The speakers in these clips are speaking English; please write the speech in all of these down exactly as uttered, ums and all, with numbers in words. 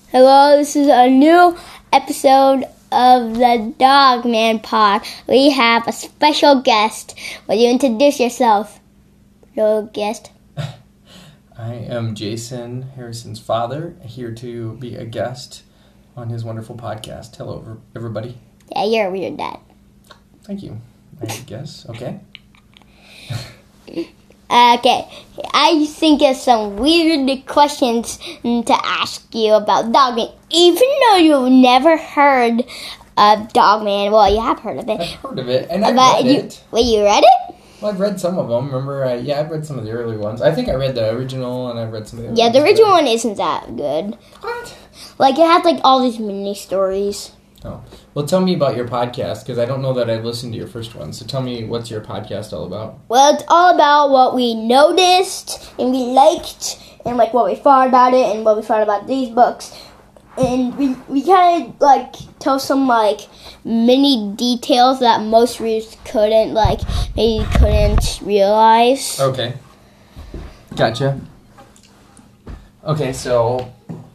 Hello, this is a new episode of the Dog Man Pod. We have a special guest. Will you introduce yourself, little guest? I am Jason Harrison's father, here to be a guest on his wonderful podcast. Hello, everybody. Yeah, you're a weird dad. Thank you. I guess. Okay. Okay, I think of some weird questions to ask you about Dogman. Even though you've never heard of Dogman, well, you have heard of it. I've heard of it, and I've but read you, it. Wait, you read it? Well, I've read some of them. Remember, I, yeah, I've read some of the early ones. I think I read the original, and I've read some of the other Yeah, ones, the original but... one isn't that good. What? Like, it had, like, all these mini stories. Oh. Well, tell me about your podcast, because I don't know that I've listened to your first one. So tell me, what's your podcast all about? Well, it's all about what we noticed and we liked and, like, what we thought about it and what we thought about these books. And we, we kind of, like, tell some, like, mini details that most readers couldn't, like, maybe couldn't realize. Okay. Gotcha. Okay, so...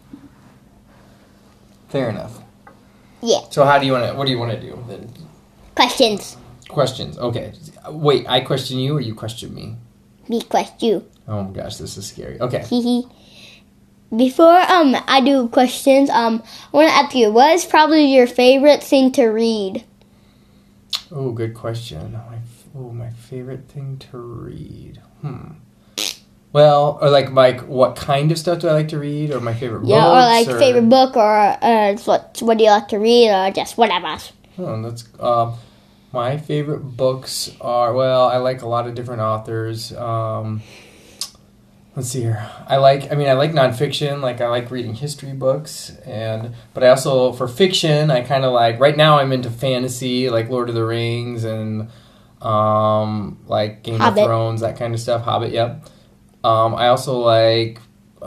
Fair enough. Yeah. So how do you want to, what do you want to do then? Questions. Questions. Okay. Wait, I question you or you question me? Me question you. Oh my gosh, this is scary. Okay. Hehe. Before um I do questions, um I want to ask you, what is probably your favorite thing to read? Oh, good question. My, oh, my favorite thing to read. Hmm. Well, or like, like, what kind of stuff do I like to read, or my favorite Yeah, books? or like or... favorite book, or uh, what what do you like to read, or just whatever. Oh, that's uh, my favorite books are. Well, I like a lot of different authors. Um, let's see here. I like. I mean, I like nonfiction. Like, I like reading history books, and but I also for fiction, I kind of like. Right now, I'm into fantasy, like Lord of the Rings and um, like Game Hobbit. of Thrones, that kind of stuff. Hobbit, yep. Um, I also like,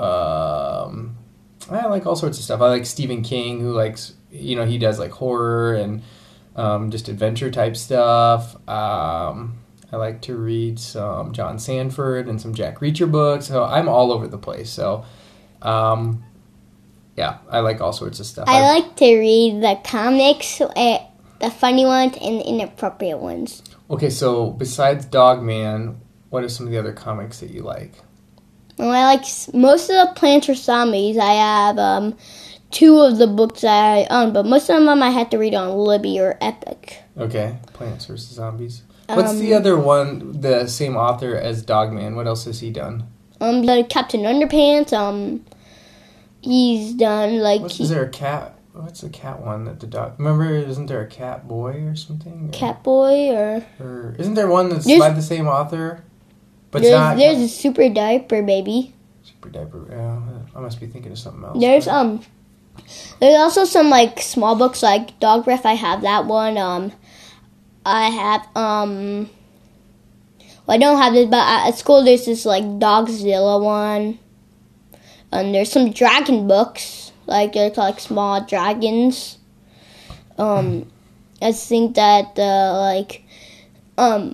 um, I like all sorts of stuff. I like Stephen King, who likes, you know, he does like horror and um, just adventure type stuff. Um, I like to read some John Sanford and some Jack Reacher books. So I'm all over the place. So, um, yeah, I like all sorts of stuff. I I've, like to read the comics, uh, the funny ones and the inappropriate ones. Okay, so besides Dogman, what are some of the other comics that you like? Well, I like most of the Plants vs. Zombies. I have um, two of the books that I own, but most of them I had to read on Libby or Epic. Okay, Plants vs. Zombies. What's Um, the other one, the same author as Dogman? What else has he done? Um, the Captain Underpants. Um, he's done like What's, he, is there a cat? What's the cat one that the dog? Remember, isn't there a cat boy or something? Or, Catboy or or isn't there one that's There's- by the same author? But it's there's, not. there's a Super Diaper Baby. Super diaper. Yeah, I must be thinking of something else. There's um, there's also some like small books like Dog Breath. I have that one. Um, I have um. Well, I don't have this, but at school there's this like Dogzilla one. And there's some dragon books, like there's like small dragons. Um, I think that uh, like um.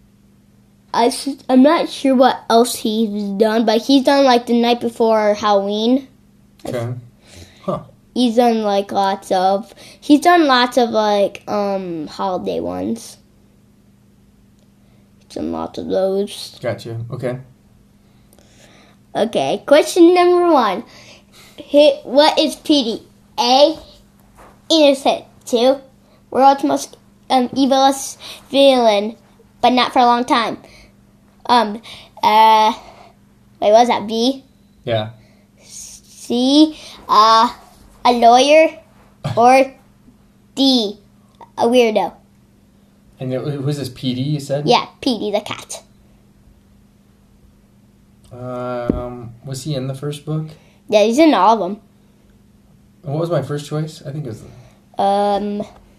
I, I'm not sure what else he's done, but he's done like the night before Halloween. Okay. Huh. He's done like lots of, he's done lots of like um holiday ones. He's done lots of those. Gotcha. Okay. Okay, question number one. Hit, what is P D? A, innocent. Two, world's most um, evilest villain, but not for a long time. Um, uh, wait, what was that? B? Yeah. C, uh, a lawyer, or D, a weirdo. And it, who's this? P D? You said? Yeah, Petey the cat. Um, was he in the first book? Yeah, he's in all of them. What was my first choice? I think it was. Um,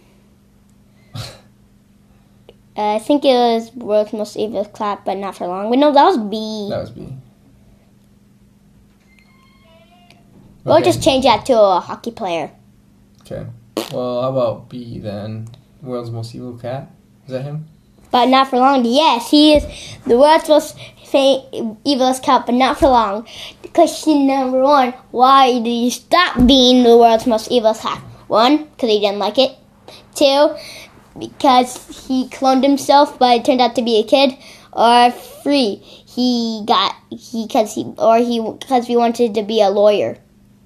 I think it was World's Most Evil Cat, but not for long. But no, that was B. That was B. We'll Okay. just change that to a hockey player. Okay. Well, how about B then? World's Most Evil Cat? Is that him? but not for long. Yes, he is the world's most fa- evilest cat, but not for long. Question number one, why did he stop being the world's most evilest cat? One, because he didn't like it. Two, because he cloned himself, but it turned out to be a kid. Or three, he got he because he or he because he wanted to be a lawyer.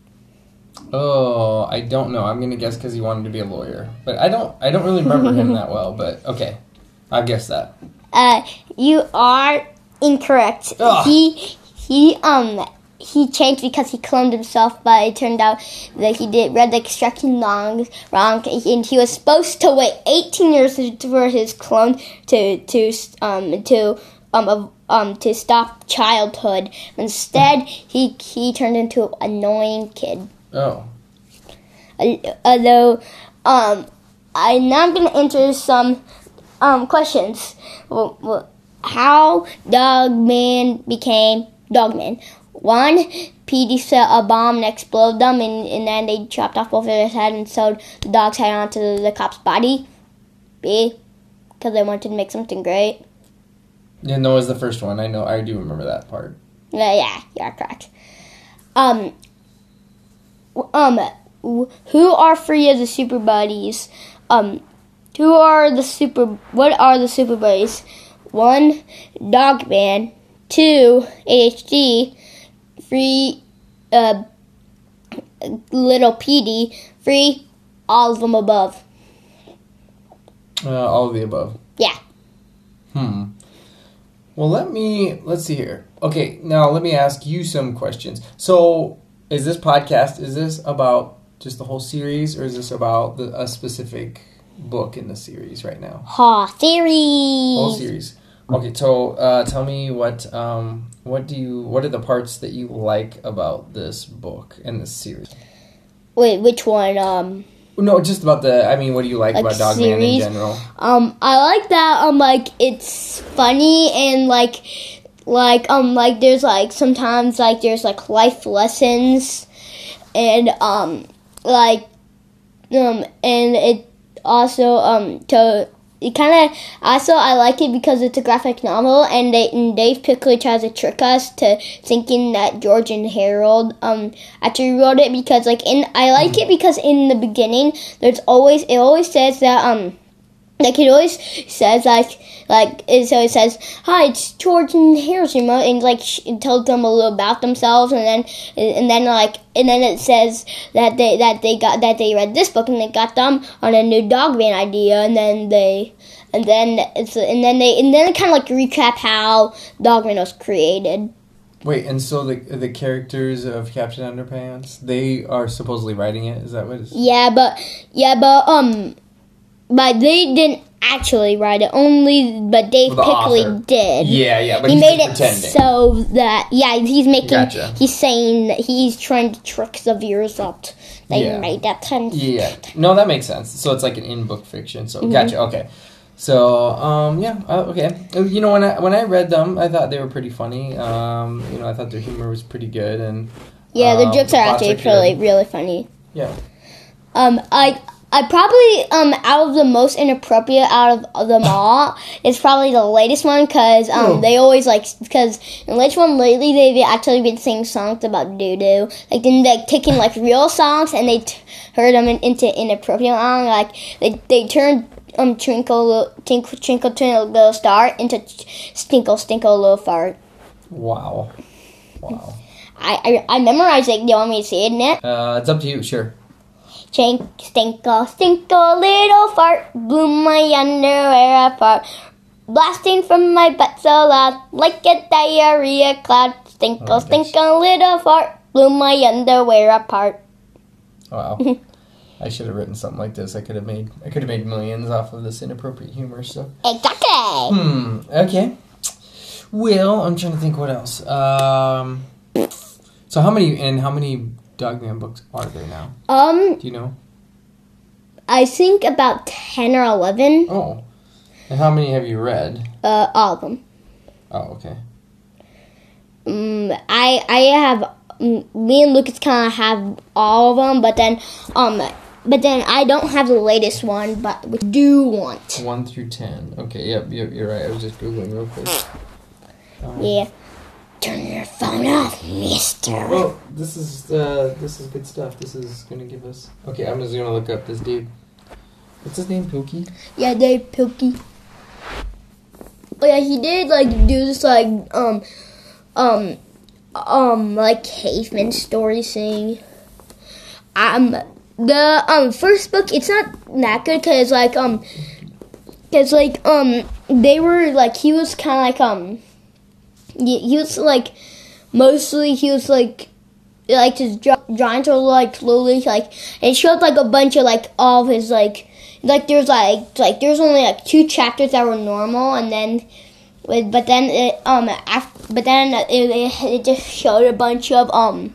Oh, I don't know. I'm gonna guess because he wanted to be a lawyer, but I don't. I don't really remember him that well. But okay, I guess that. Uh, you are incorrect. Ugh. He he um he changed because he cloned himself, but it turned out that he did read the instructions wrong, wrong, and he was supposed to wait eighteen years for his clone to to um to um um to stop childhood. Instead, he he turned into an annoying kid. Oh. Although, um, I'm now going to answer some um questions. Well, well, how Dogman became Dogman? One, Petey set a bomb and exploded them, and, and then they chopped off both of his head and sewed the dog's head onto the, the cop's body. B, because they wanted to make something great. Yeah, no, it was the first one. I know. I do remember that part. Yeah, yeah, you're correct. Um, um, who are three of the super buddies? Um, who are the super? What are the super buddies? One, Dogman. Two, A H D. Three, uh, Little Petey. Three, all of them above. Uh, all of the above. Yeah. Hmm. Well, let me, let's see here. Okay, now let me ask you some questions. So, is this podcast, is this about just the whole series, or is this about the, a specific book in the series right now? Ha, series. Whole series. Okay, so uh, tell me what, um, what do you, what are the parts that you like about this book and this series? Wait, which one? Um... No, just about the, I mean, what do you like, like about Dogman in general? Um, I like that, um, like, it's funny and, like, like, um, like, there's, like, sometimes, like, there's, like, life lessons and, um, like, um, and it also, um, to, it kind of, also, I like it because it's a graphic novel, and, they, and Dave Pickley tries to trick us to thinking that George and Harold, um, actually wrote it, because, like, in, I like it because in the beginning, there's always, it always says that, um, like, it always says, like, like, it, so it says, hi, it's George and Harold, you know, and, like, it tells them a little about themselves, and then, and then, like, and then it says that they, that they got, that they read this book, and they got them on a new Dogman idea, and then they, and then, it's, and then they, and then it kind of, like, recap how Dogman was created. Wait, and so the the characters of Captain Underpants, they are supposedly writing it? Is that what it's... Yeah, but, yeah, but, um... But they didn't actually write it. Only, but Dave The Pickley author. did. Yeah, yeah, but he he's made just it pretending. so that yeah, he's making. Gotcha. He's saying that he's trying to trick the viewers up. They Yeah. made that sense. Yeah. No, that makes sense. So it's like an in-book fiction. So Mm-hmm. gotcha. Okay. So um, yeah. Uh, okay. Uh, You know, when I when I read them, I thought they were pretty funny. Um, you know, I thought their humor was pretty good, and Yeah, the um, jokes are plots actually good. really, really funny. Yeah. Um, I. I probably, um, out of the most inappropriate out of them all, it's probably the latest one, because, um, Oh. they always, like, because in the latest one lately, they've actually been singing songs about doo-doo. Like, then they taking, like, real songs, and they t- heard them in, into inappropriate songs. Like, they, they turned, um, Twinkle, Twinkle, Twinkle, Twinkle, Little Star into Stinkle, Stinkle, Little Fart. Wow. Wow. I, I, I memorized it. Do you want me to say it, Nick? Uh, it's up to you. Sure. Chink, stinkle, stinkle, little fart, blew my underwear apart, blasting from my butt so loud, like a diarrhea cloud. Stinkle, Oh my gosh. stinkle, little fart, blew my underwear apart. Wow. I should have written something like this. I could have made I could have made millions off of this inappropriate humor. So. Exactly. Hmm. Okay. Well, I'm trying to think what else. Um. So how many and how many Dogman books are there now? Um, Do you know? I think about ten or eleven. Oh. And how many have you read? Uh, all of them. Oh, okay. Um, I I have um, me and Lucas kind of have all of them, but then um but then I don't have the latest one, but we do want. One through ten. Okay, yep, yep, you're right. I was just googling real quick. Um, Yeah. Turn your phone off, Mister. Well, this is uh, this is good stuff. This is gonna give us. Okay, I'm just gonna look up this dude. What's his name? Pilkey? Yeah, Dave Pilkey. Oh yeah, he did like do this like um um um like caveman story thing. Um, the um first book, it's not that good because like um because like um they were like he was kind of like um he, he was like mostly he was like like his drawings were like slowly like it showed like a bunch of like all of his like like there's like like there's only like two chapters that were normal and then but then it um after, but then it, it it just showed a bunch of um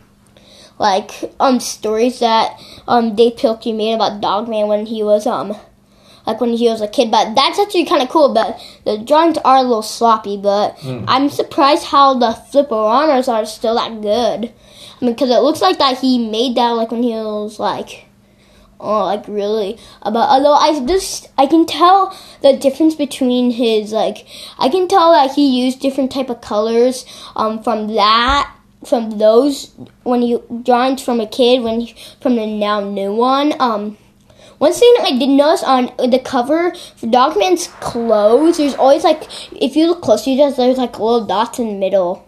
like um stories that um Dave Pilkey made about Dogman when he was um like when he was a kid, but that's actually kind of cool. But the drawings are a little sloppy, but mm. I'm surprised how the flip-arounders are still that good. I mean, because it looks like that he made that like when he was like, oh, like really. Uh, but although I just I can tell the difference between his like I can tell that he used different type of colors um from that from those when he drawings from a kid when he, from the now new one um. One thing I did notice on the cover for Dogman's clothes, there's always like, if you look closely, there's, there's like little dots in the middle.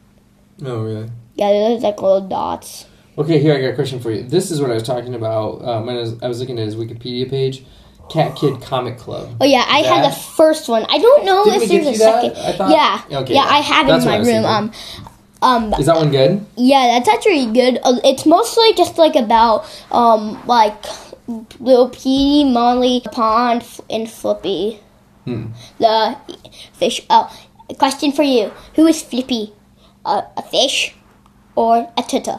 Oh, really? Yeah, there's like little dots. Okay, here I got a question for you. This is what I was talking about um, when I was, I was looking at his Wikipedia page. Cat Kid Comic Club. Oh yeah, I that, had the first one. I don't know didn't if we there's give a you that? second. I thought, yeah, okay, yeah, I have it in my room. Um, um, is that one good? Yeah, that's actually good. Uh, it's mostly just like about um, like. Little Petey, Molly, Pond, and Flippy. Hmm. The fish. Oh, a question for you. Who is Flippy? Uh, a fish or a turtle?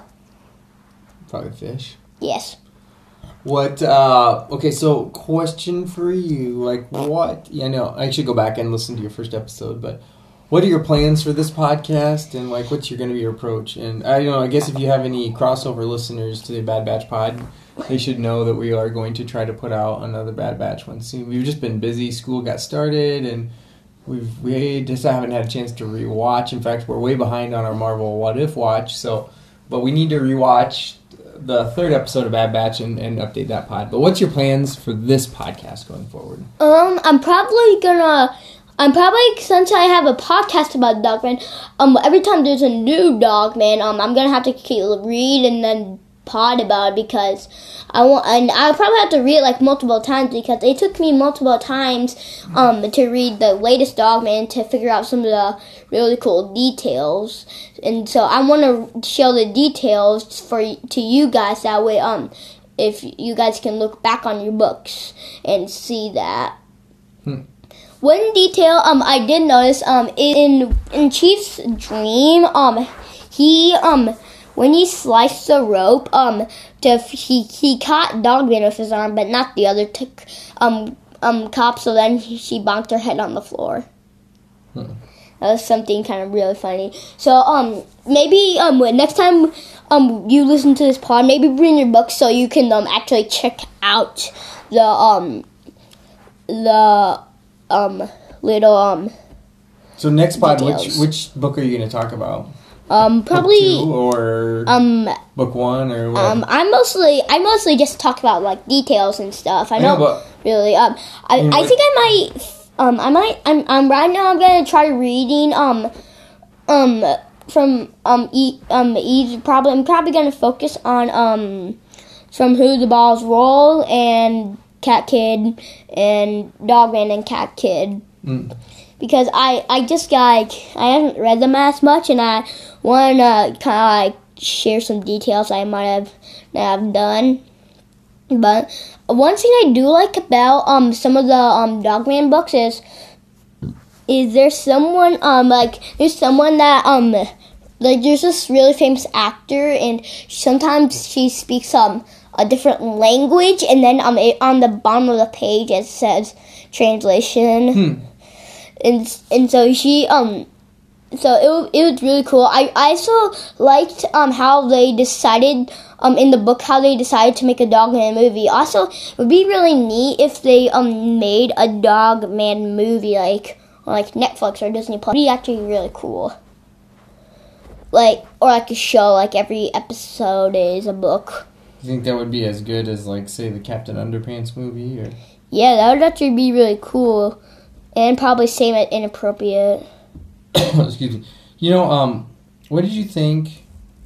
Probably fish. Yes. What, uh, okay, so question for you. Like, what? Yeah, no, I should go back and listen to your first episode, but what are your plans for this podcast, and, like, what's your going to be your approach? And, I don't know, I guess if you have any crossover listeners to the Bad Batch pod, they should know that we are going to try to put out another Bad Batch one soon. We've just been busy. School got started, and we've we just haven't had a chance to rewatch. In fact, we're way behind on our Marvel What If watch. So, but we need to rewatch the third episode of Bad Batch and, and update that pod. But what's your plans for this podcast going forward? Um, I'm probably gonna. I'm probably, since I have a podcast about Dogman, um, every time there's a new Dogman, um, I'm gonna have to keep, read and then pod about it because I want, and I'll probably have to read it like multiple times because it took me multiple times um to read the latest Dogman to figure out some of the really cool details, and so I want to show the details for to you guys that way um if you guys can look back on your books and see that. Hmm. One detail um I did notice um in in Chief's dream um he um. When he sliced the rope, um, to he he caught Dogman with his arm, but not the other t- um um cop. So then he, she bonked her head on the floor. Hmm. That was something kind of really funny. So um maybe um next time um you listen to this pod, maybe bring your book so you can um actually check out the um the um little um. So next pod, details. which which book are you going to talk about? Um, probably book two or um book one or what? Um, I mostly I mostly just talk about like details and stuff. I, I don't know, really. Um, I, I, I think I might um I might I'm I'm right now I'm gonna try reading um um from um e um e probably I'm probably gonna focus on um from Who the Balls Roll and Cat Kid and Dogman and Cat Kid. Mm. Because I, I just got, I haven't read them as much, and I want to kind of like share some details I might have, have done. But one thing I do like about um some of the um Dogman books is, is there's someone um like there's someone that um like there's this really famous actor, and sometimes she speaks um a different language, and then um it, on the bottom of the page it says translation. Hmm. And and so she um so it it was really cool. I, I also liked um how they decided um in the book how they decided to make a Dogman movie. Also, it would be really neat if they um made a Dogman movie like on like Netflix or Disney Plus. It'd be actually really cool. Like, or like a show, like every episode is a book. You think that would be as good as, like, say, the Captain Underpants movie? Or Yeah, that would actually be really cool. And probably same at inappropriate. Excuse me. You know, um, what did you think?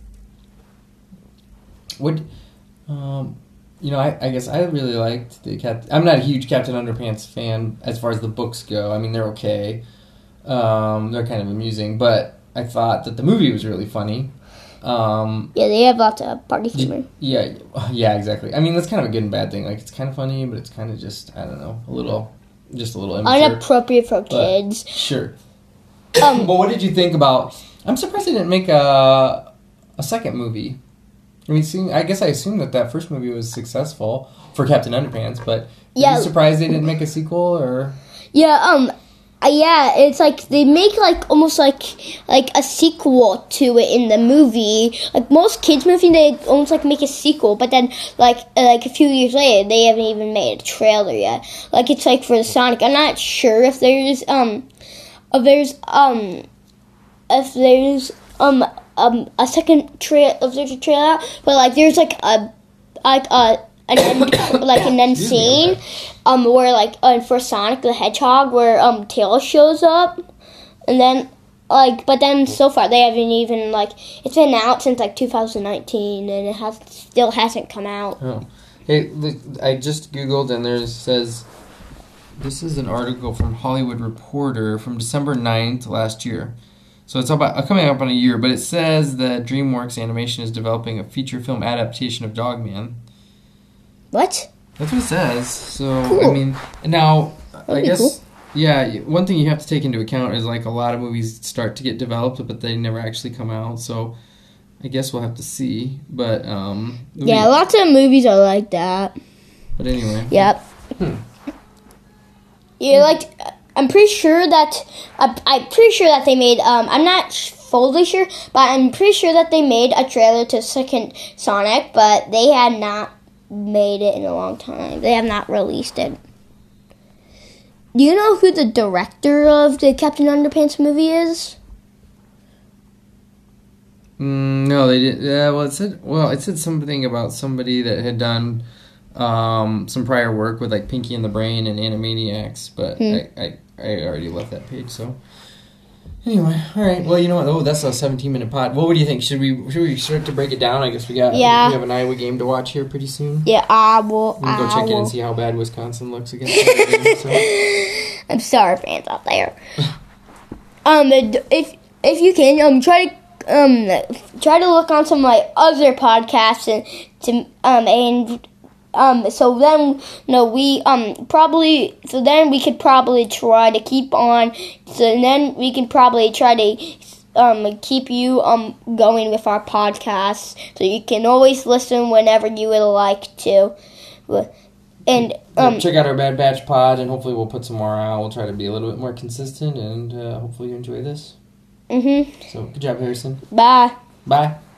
What, um, you know, I, I guess I really liked the Cap. I'm not a huge Captain Underpants fan as far as the books go. I mean, they're okay. Um, they're kind of amusing, but I thought that the movie was really funny. Um, Yeah, they have lots of party humor. yeah, yeah, exactly. I mean, that's kind of a good and bad thing. Like, it's kind of funny, but it's kind of just, I don't know, a little, just a little immature. Inappropriate for But, kids. sure. Um, But what did you think about? I'm surprised they didn't make a a second movie. I mean, see, I guess I assumed that that first movie was successful for Captain Underpants, but Yeah. are you surprised they didn't make a sequel? Or Yeah, um, uh, yeah, it's like they make like almost like like a sequel to it in the movie. Like most kids' movies, they almost like make a sequel, but then like uh, like a few years later, they haven't even made a trailer yet. Like it's like for the Sonic. I'm not sure if there's um, if there's um, if there's um um a second trail if there's a trailer out, but like there's like a like a. an end, like an end Excuse me, scene, okay. um, where like uh, for Sonic the Hedgehog, where um Tails shows up, and then like, but then so far they haven't even like it's been out since like two thousand nineteen, and it has still hasn't come out. oh, hey, look, I just googled and there says this is an article from Hollywood Reporter from December ninth last year. So it's about coming up on a year, but it says that DreamWorks Animation is developing a feature film adaptation of Dogman. What? That's what it says. So, Cool. I mean, now, I be guess, cool. yeah, one thing you have to take into account is, like, a lot of movies start to get developed, but they never actually come out, so I guess we'll have to see, but, um... Yeah, lots of movies are like that. But anyway. Yep. Hmm. Yeah, like I'm pretty sure that uh, I'm pretty sure that they made. Um, I'm not fully sure, but I'm pretty sure that they made a trailer to second Sonic, but they had not made it in a long time. They have not released it. Do you know who the director of the Captain Underpants movie is? Mm, no, they didn't. Yeah, well, it said, well, it said something about somebody that had done um, some prior work with, like, Pinky and the Brain and Animaniacs, but Hmm. I, I, I already left that page, so... Anyway, all right. Well, you know what? Oh, that's a seventeen-minute pod. Well, what do you think? Should we should we start to break it down? I guess we got. Yeah. We have an Iowa game to watch here pretty soon. Yeah, I will. We can go I check in will. and see how bad Wisconsin looks against Notre so. I'm sorry, fans out there. um, if if you can, um, try to um try to look on some like other podcasts and to um and um so then no we um probably so then we could probably try to keep on so then we can probably try to um keep you um going with our podcasts so you can always listen whenever you would like to. And um, check out our Bad Batch pod, and hopefully we'll put some more out. We'll try to be a little bit more consistent, and uh, hopefully you enjoy this. mhm. So, good job, Harrison. Bye. Bye.